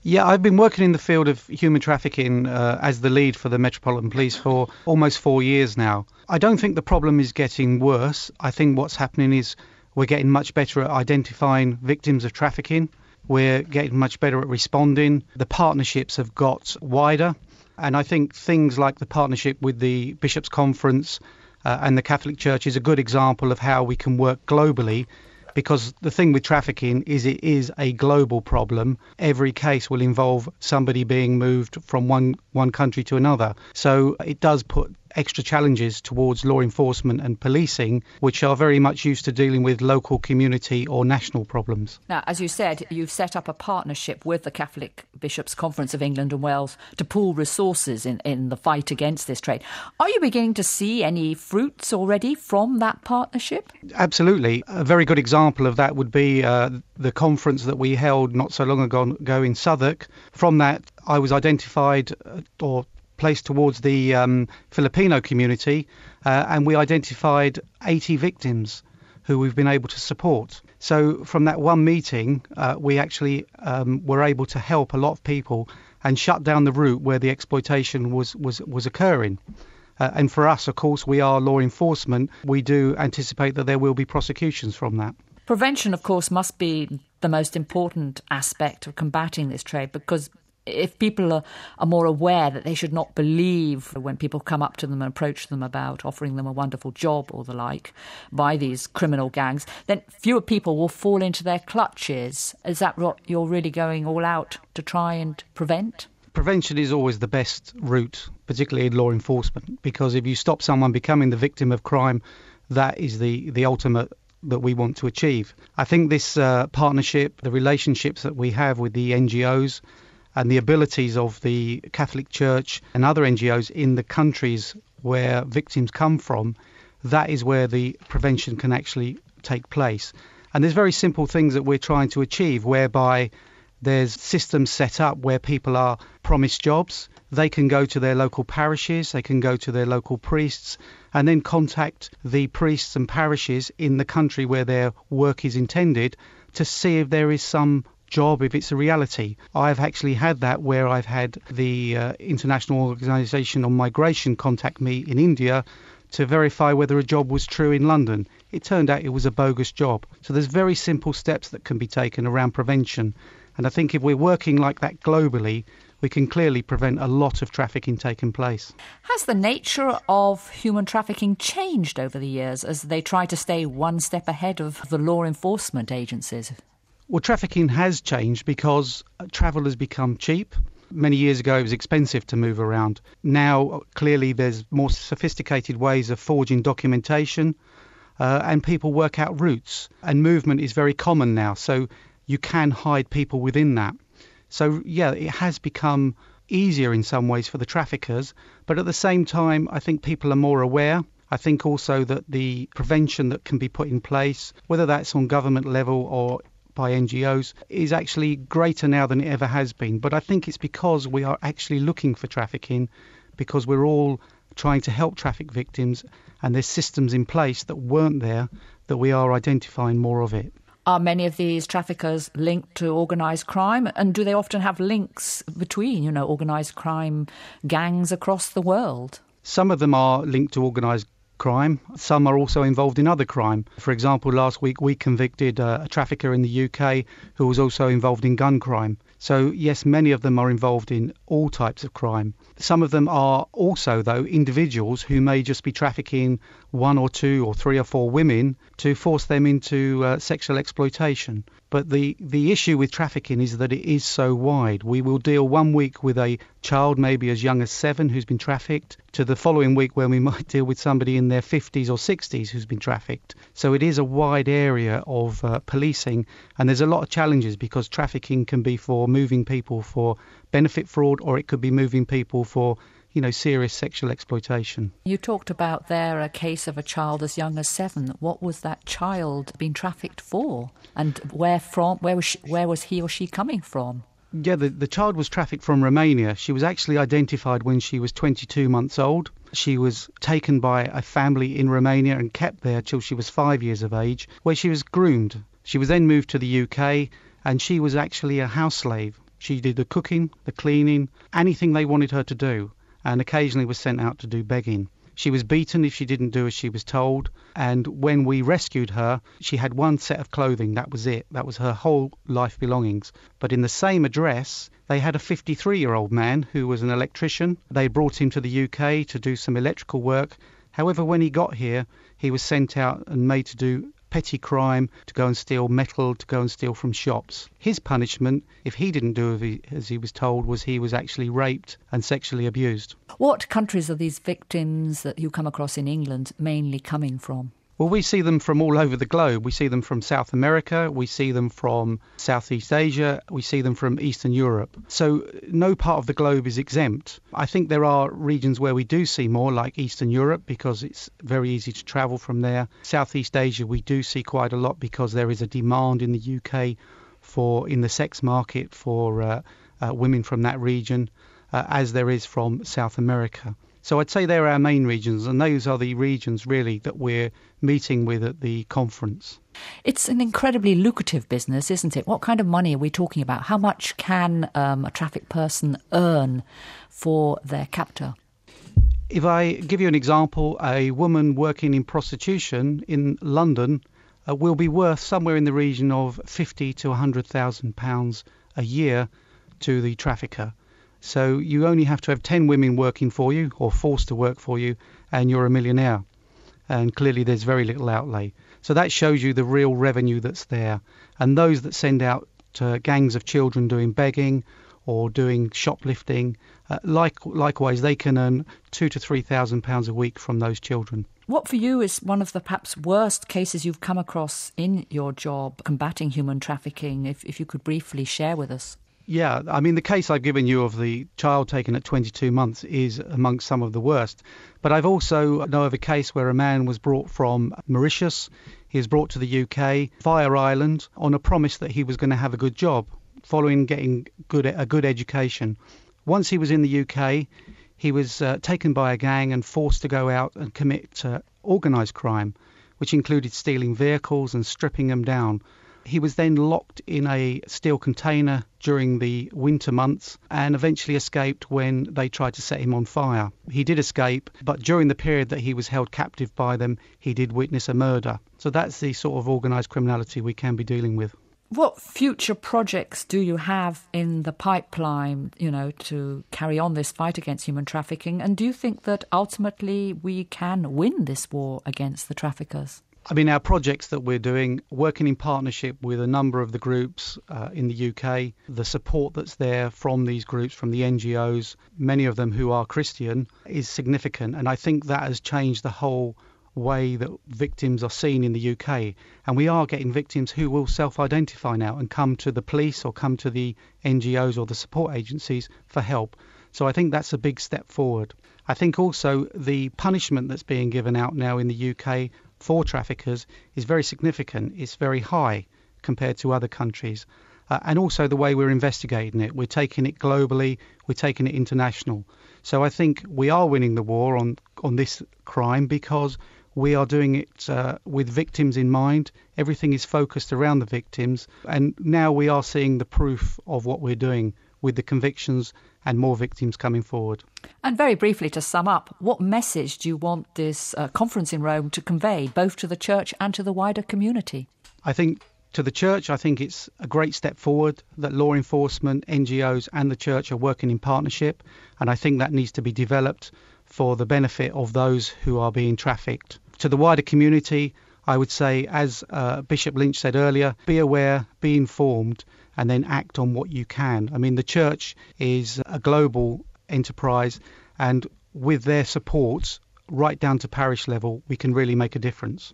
Yeah, I've been working in the field of human trafficking as the lead for the Metropolitan Police for almost 4 years now. I don't think the problem is getting worse. I think what's happening is we're getting much better at identifying victims of trafficking. We're getting much better at responding. The partnerships have got wider. And I think things like the partnership with the Bishops' Conference and the Catholic Church is a good example of how we can work globally, because the thing with trafficking is it is a global problem. Every case will involve somebody being moved from one country to another. So it does put extra challenges towards law enforcement and policing, which are very much used to dealing with local, community or national problems. Now, as you said, you've set up a partnership with the Catholic Bishops' Conference of England and Wales to pool resources in the fight against this trade. Are you beginning to see any fruits already from that partnership? Absolutely. A very good example of that would be the conference that we held not so long ago in Southwark. From that, I was identified or placed towards the Filipino community, and we identified 80 victims who we've been able to support. So from that one meeting, we actually were able to help a lot of people and shut down the route where the exploitation was occurring. And for us, of course, we are law enforcement. We do anticipate that there will be prosecutions from that. Prevention, of course, must be the most important aspect of combating this trade, because if people are more aware that they should not believe when people come up to them and approach them about offering them a wonderful job or the like by these criminal gangs, then fewer people will fall into their clutches. Is that what you're really going all out to try and prevent? Prevention is always the best route, particularly in law enforcement, because if you stop someone becoming the victim of crime, that is the ultimate that we want to achieve. I think this partnership, the relationships that we have with the NGOs, and the abilities of the Catholic Church and other NGOs in the countries where victims come from, that is where the prevention can actually take place. And there's very simple things that we're trying to achieve, whereby there's systems set up where people are promised jobs. They can go to their local parishes, they can go to their local priests, and then contact the priests and parishes in the country where their work is intended to see if there is some job, if it's a reality. I've actually had that where I've had the International Organisation on Migration contact me in India to verify whether a job was true in London. It turned out it was a bogus job. So there's very simple steps that can be taken around prevention. And I think if we're working like that globally, we can clearly prevent a lot of trafficking taking place. Has the nature of human trafficking changed over the years as they try to stay one step ahead of the law enforcement agencies? Well, trafficking has changed because travel has become cheap. Many years ago, it was expensive to move around. Now, clearly, there's more sophisticated ways of forging documentation, and people work out routes. And movement is very common now, so you can hide people within that. So, yeah, it has become easier in some ways for the traffickers. But at the same time, I think people are more aware. I think also that the prevention that can be put in place, whether that's on government level or by NGOs, is actually greater now than it ever has been. But I think it's because we are actually looking for trafficking, because we're all trying to help traffic victims, and there's systems in place that weren't there, that we are identifying more of it. Are many of these traffickers linked to organised crime? And do they often have links between, organised crime gangs across the world? Some of them are linked to organised crime. Some are also involved in other crime. For example, last week we convicted a trafficker in the UK who was also involved in gun crime. So yes, many of them are involved in all types of crime. Some of them are also, though, individuals who may just be trafficking 1 or 2 or 3 or 4 women to force them into sexual exploitation. But the issue with trafficking is that it is so wide. We will deal one week with a child maybe as young as 7 who's been trafficked, to the following week when we might deal with somebody in their 50s or 60s who's been trafficked. So it is a wide area of policing, and there's a lot of challenges because trafficking can be for moving people for benefit fraud, or it could be moving people for serious sexual exploitation. You talked about there a case of a child as young as 7. What was that child being trafficked for? And where was he or she coming from? Yeah, the child was trafficked from Romania. She was actually identified when she was 22 months old. She was taken by a family in Romania and kept there till she was 5 years of age, where she was groomed. She was then moved to the UK, and she was actually a house slave. She did the cooking, the cleaning, anything they wanted her to do, and occasionally was sent out to do begging. She was beaten if she didn't do as she was told, and when we rescued her, she had one set of clothing. That was it. That was her whole life belongings. But in the same address, they had a 53-year-old man who was an electrician. They brought him to the UK to do some electrical work. However, when he got here, he was sent out and made to do petty crime, to go and steal metal, to go and steal from shops. His punishment, if he didn't do as he was told, was he was actually raped and sexually abused. What countries are these victims that you come across in England mainly coming from? Well, we see them from all over the globe. We see them from South America, we see them from Southeast Asia, we see them from Eastern Europe. So no part of the globe is exempt. I think there are regions where we do see more, like Eastern Europe, because it's very easy to travel from there. Southeast Asia, we do see quite a lot because there is a demand in the UK in the sex market for women from that region, as there is from South America. So I'd say they're our main regions, and those are the regions really that we're meeting with at the conference. It's an incredibly lucrative business, isn't it? What kind of money are we talking about? How much can a trafficked person earn for their captor? If I give you an example, a woman working in prostitution in London will be worth somewhere in the region of £50,000 to £100,000 a year to the trafficker. So you only have to have 10 women working for you or forced to work for you and you're a millionaire. And clearly there's very little outlay. So that shows you the real revenue that's there. And those that send out gangs of children doing begging or doing shoplifting, likewise they can earn £2,000 to £3,000 a week from those children. What for you is one of the perhaps worst cases you've come across in your job combating human trafficking, if you could briefly share with us? Yeah, I mean, the case I've given you of the child taken at 22 months is amongst some of the worst. But I've also know of a case where a man was brought from Mauritius. He was brought to the UK via Ireland on a promise that he was going to have a good job, following getting a good education. Once he was in the UK, he was taken by a gang and forced to go out and commit organised crime, which included stealing vehicles and stripping them down. He was then locked in a steel container during the winter months and eventually escaped when they tried to set him on fire. He did escape, but during the period that he was held captive by them, he did witness a murder. So that's the sort of organised criminality we can be dealing with. What future projects do you have in the pipeline, to carry on this fight against human trafficking? And do you think that ultimately we can win this war against the traffickers? I mean, our projects that we're doing, working in partnership with a number of the groups in the UK, the support that's there from these groups, from the NGOs, many of them who are Christian, is significant. And I think that has changed the whole way that victims are seen in the UK. And we are getting victims who will self-identify now and come to the police or come to the NGOs or the support agencies for help. So I think that's a big step forward. I think also the punishment that's being given out now in the UK for traffickers is very significant. It's very high compared to other countries. And also the way we're investigating it. We're taking it globally, we're taking it international. So I think we are winning the war on this crime because we are doing it with victims in mind. Everything is focused around the victims. And now we are seeing the proof of what we're doing with the convictions and more victims coming forward. And very briefly, to sum up, what message do you want this conference in Rome to convey, both to the church and to the wider community? I think to the church, I think it's a great step forward that law enforcement, NGOs and the church are working in partnership. And I think that needs to be developed for the benefit of those who are being trafficked. To the wider community, I would say, as Bishop Lynch said earlier, be aware, be informed, and then act on what you can. I mean, the church is a global enterprise, and with their support, right down to parish level, we can really make a difference.